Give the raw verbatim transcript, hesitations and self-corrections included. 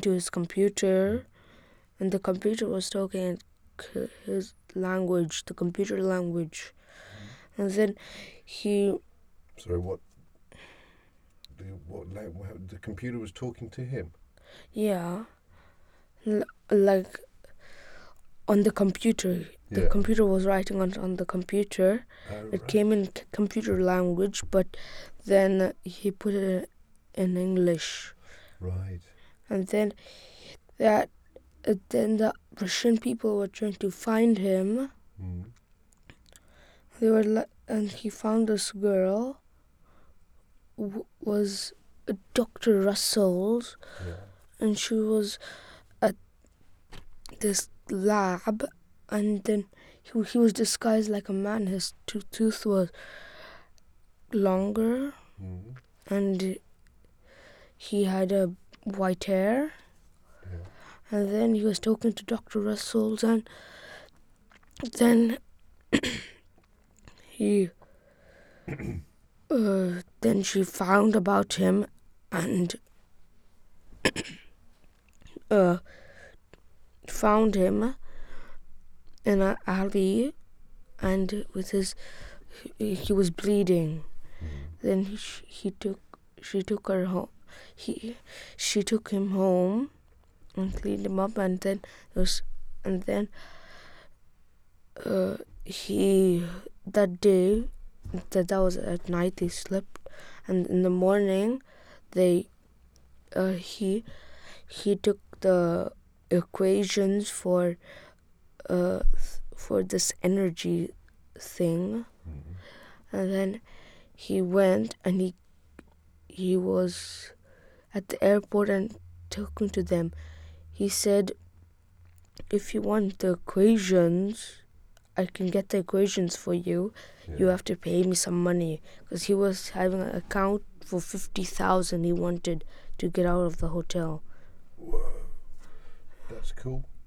to his computer, and the computer was talking in his language, the computer language. Mm. And then he... Sorry, what? The, what, the computer was talking to him? Yeah. L- like, on the computer. The yeah. computer was writing on, on the computer. Oh, it right. came in c- computer language, but then he put it in English. Right. And then that, uh, then the Russian people were trying to find him. Mm. They were, li- and he found this girl, w- was Doctor Russell's, yeah. and she was at this lab, and then he, he was disguised like a man. His to- tooth was longer, mm. and he had a white hair. Yeah. And then he was talking to Doctor Russell's, and then he uh, then she found about him, and uh, found him in an alley, and with his he, he was bleeding. Mm. Then he, he took she took her home. He she took him home and cleaned him up, and then it was and then uh, he that day that that was at night they slept, and in the morning they uh, he he took the equations for uh for this energy thing. Mm-hmm. And then he went and he he was at the airport and talking to them. He said, if you want the equations, I can get the equations for you. Yeah. You have to pay me some money, because he was having an account for fifty thousand he wanted to get out of the hotel. Whoa, that's cool.